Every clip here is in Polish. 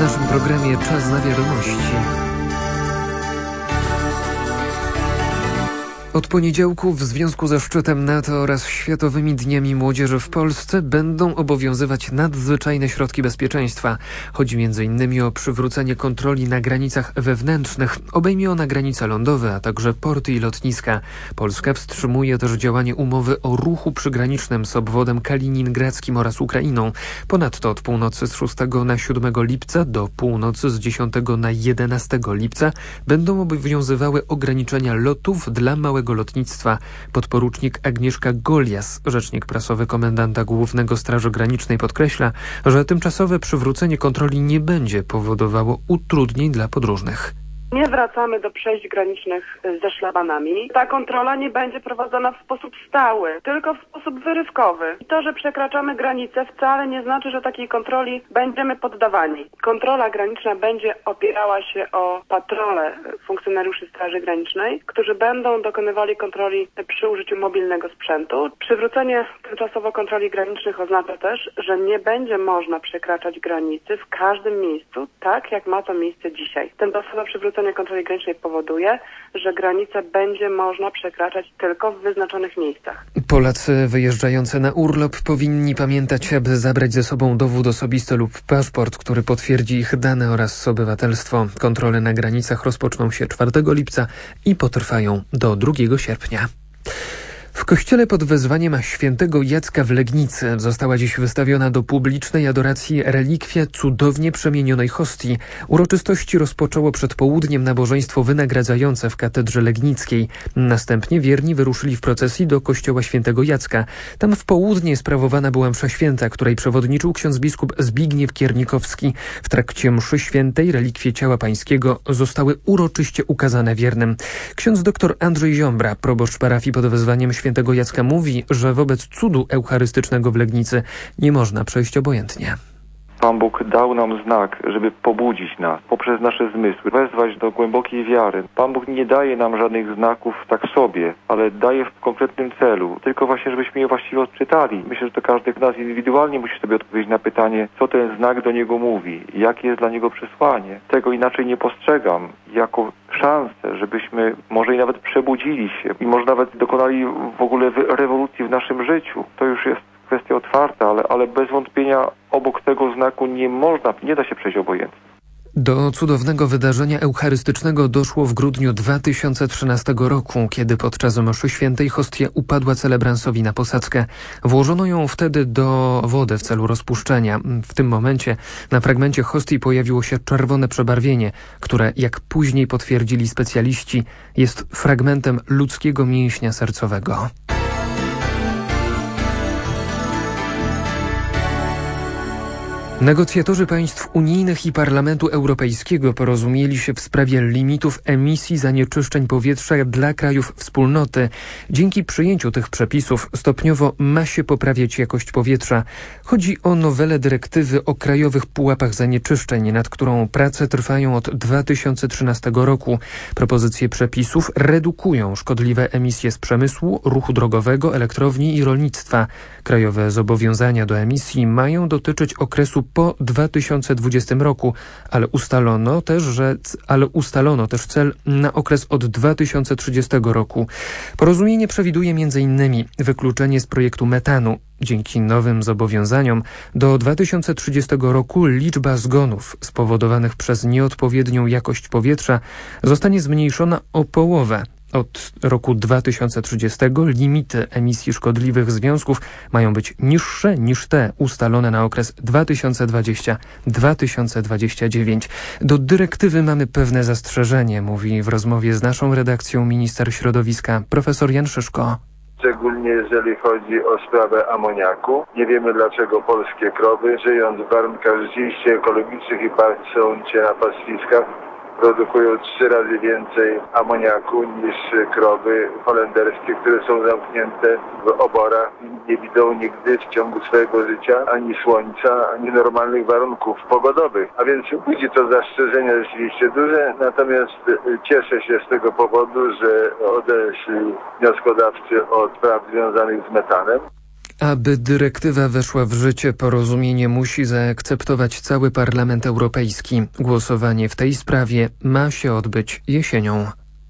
W naszym programie Czas na wiadomości. Od poniedziałku w związku ze szczytem NATO oraz Światowymi Dniami Młodzieży w Polsce będą obowiązywać nadzwyczajne środki bezpieczeństwa. Chodzi m.in. o przywrócenie kontroli na granicach wewnętrznych. Obejmie ona granice lądowe, a także porty i lotniska. Polska wstrzymuje też działanie umowy o ruchu przygranicznym z obwodem kaliningradzkim oraz Ukrainą. Ponadto od północy z 6 na 7 lipca do północy z 10 na 11 lipca będą obowiązywały ograniczenia lotów dla małego lotnictwa. Podporucznik Agnieszka Golias, rzecznik prasowy komendanta głównego Straży Granicznej, podkreśla, że tymczasowe przywrócenie kontroli nie będzie powodowało utrudnień dla podróżnych. Nie wracamy do przejść granicznych ze szlabanami. Ta kontrola nie będzie prowadzona w sposób stały, tylko w sposób wyrywkowy. I to, że przekraczamy granicę, wcale nie znaczy, że takiej kontroli będziemy poddawani. Kontrola graniczna będzie opierała się o patrole funkcjonariuszy Straży Granicznej, którzy będą dokonywali kontroli przy użyciu mobilnego sprzętu. Przywrócenie tymczasowo kontroli granicznych oznacza też, że nie będzie można przekraczać granicy w każdym miejscu, tak jak ma to miejsce dzisiaj. Tymczasowe przywrócenie kontroli granicznej powoduje, że granicę będzie można przekraczać tylko w wyznaczonych miejscach. Polacy wyjeżdżający na urlop powinni pamiętać, aby zabrać ze sobą dowód osobisty lub paszport, który potwierdzi ich dane oraz obywatelstwo. Kontrole na granicach rozpoczną się 4 lipca i potrwają do 2 sierpnia. W kościele pod wezwaniem świętego Jacka w Legnicy została dziś wystawiona do publicznej adoracji relikwia cudownie przemienionej hostii. Uroczystości rozpoczęło przed południem nabożeństwo wynagradzające w katedrze legnickiej. Następnie wierni wyruszyli w procesji do kościoła świętego Jacka. Tam w południe sprawowana była msza święta, której przewodniczył ksiądz biskup Zbigniew Kiernikowski. W trakcie mszy świętej relikwie ciała pańskiego zostały uroczyście ukazane wiernym. Ksiądz dr Andrzej Ziombra, proboszcz parafii pod wezwaniem świętego Jacka, mówi, że wobec cudu eucharystycznego w Legnicy nie można przejść obojętnie. Pan Bóg dał nam znak, żeby pobudzić nas poprzez nasze zmysły, wezwać do głębokiej wiary. Pan Bóg nie daje nam żadnych znaków tak sobie, ale daje w konkretnym celu. Tylko właśnie, żebyśmy je właściwie odczytali. Myślę, że to każdy z nas indywidualnie musi sobie odpowiedzieć na pytanie, co ten znak do niego mówi, jakie jest dla niego przesłanie. Tego inaczej nie postrzegam jako szansę, żebyśmy może i nawet przebudzili się i może nawet dokonali w ogóle rewolucji w naszym życiu. To już jest kwestia otwarta, ale bez wątpienia obok tego znaku nie da się przejść obojętnie. Do cudownego wydarzenia eucharystycznego doszło w grudniu 2013 roku, kiedy podczas mszy świętej hostia upadła celebransowi na posadzkę. Włożono ją wtedy do wody w celu rozpuszczenia. W tym momencie na fragmencie hostii pojawiło się czerwone przebarwienie, które, jak później potwierdzili specjaliści, jest fragmentem ludzkiego mięśnia sercowego. Negocjatorzy państw unijnych i Parlamentu Europejskiego porozumieli się w sprawie limitów emisji zanieczyszczeń powietrza dla krajów wspólnoty. Dzięki przyjęciu tych przepisów stopniowo ma się poprawiać jakość powietrza. Chodzi o nowelę dyrektywy o krajowych pułapach zanieczyszczeń, nad którą prace trwają od 2013 roku. Propozycje przepisów redukują szkodliwe emisje z przemysłu, ruchu drogowego, elektrowni i rolnictwa. Krajowe zobowiązania do emisji mają dotyczyć okresu po 2020 roku, ale ustalono też cel na okres od 2030 roku. Porozumienie przewiduje m.in. wykluczenie z projektu metanu. Dzięki nowym zobowiązaniom do 2030 roku liczba zgonów spowodowanych przez nieodpowiednią jakość powietrza zostanie zmniejszona o połowę. Od roku 2030 limity emisji szkodliwych związków mają być niższe niż te ustalone na okres 2020-2029. Do dyrektywy mamy pewne zastrzeżenie, mówi w rozmowie z naszą redakcją minister środowiska profesor Jan Szyszko. Szczególnie jeżeli chodzi o sprawę amoniaku. Nie wiemy, dlaczego polskie krowy, żyjąc w warunkach rzeczywiście ekologicznych i pasując na pastwiskach, produkują 3 razy więcej amoniaku niż krowy holenderskie, które są zamknięte w oborach i nie widzą nigdy w ciągu swojego życia ani słońca, ani normalnych warunków pogodowych. A więc budzi to zastrzeżenia rzeczywiście duże, natomiast cieszę się z tego powodu, że odeszli wnioskodawcy od spraw związanych z metanem. Aby dyrektywa weszła w życie, porozumienie musi zaakceptować cały Parlament Europejski. Głosowanie w tej sprawie ma się odbyć jesienią.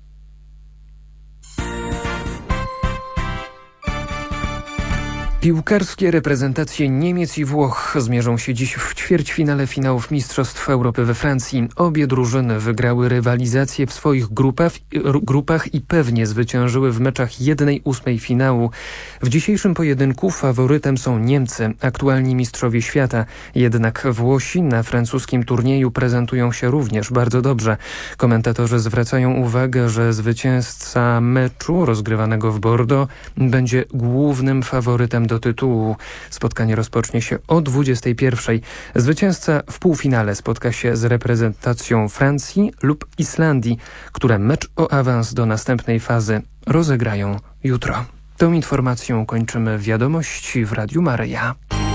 Piłkarskie reprezentacje Niemiec i Włoch zmierzą się dziś w ćwierćfinale finałów Mistrzostw Europy we Francji. Obie drużyny wygrały rywalizację w swoich grupach i pewnie zwyciężyły w meczach 1/8 finału. W dzisiejszym pojedynku faworytem są Niemcy, aktualni mistrzowie świata. Jednak Włosi na francuskim turnieju prezentują się również bardzo dobrze. Komentatorzy zwracają uwagę, że zwycięzca meczu rozgrywanego w Bordeaux będzie głównym faworytem do tytułu. Spotkanie rozpocznie się o 21:00. Zwycięzca w półfinale spotka się z reprezentacją Francji lub Islandii, które mecz o awans do następnej fazy rozegrają jutro. Tą informacją kończymy wiadomości w Radiu Maryja.